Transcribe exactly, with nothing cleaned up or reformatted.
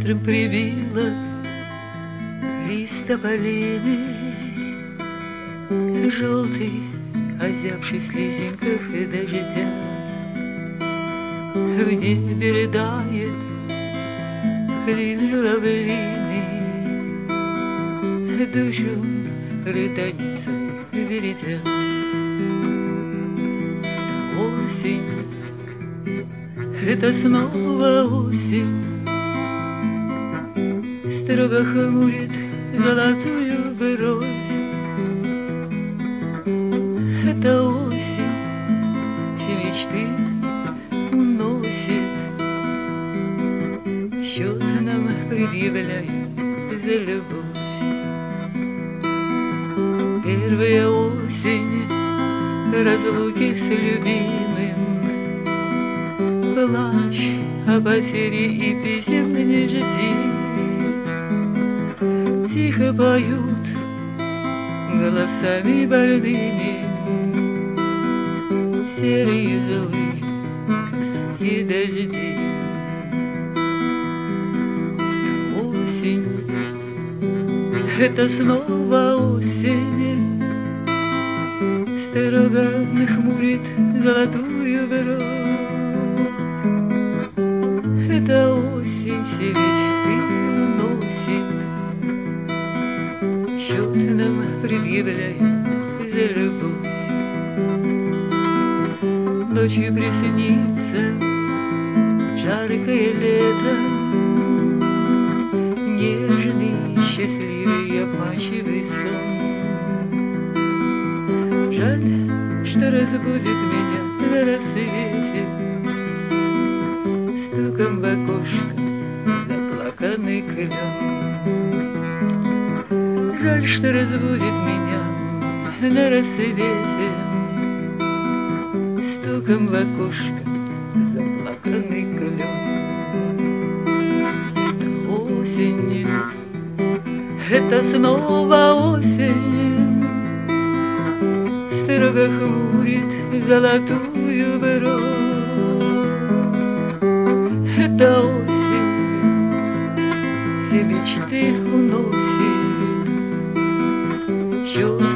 ветром прибило лист тополиный, желтый, озябший в слезинках и дождя. В небе рыдает клин журавлиный, душу рыданицей бередя. Осень, это снова осень, строго хмурит золотую бровь. Это осень, все мечты уносит, счет нам предъявляет за любовь. Первая осень разлуки с любимым, плач о потере и писем не жди. Тихо поют голосами больными серые злые и дожди. Осень, это снова осень, строго нахмурит золотую бровь. Это осень все мечты уносит, счет нам предъявляет за любовь. Ночью приснится жаркое лето, нежный, счастливый, обманчивый сон. Жаль, что разбудит меня на рассвете стуком в окошко заплаканный клен. Жаль, что разбудит меня на рассвете стуком в окошко заплаканный клен. Осень, это снова осень, строго хмурит золотую бровь. Это осень, все мечты уносит, счет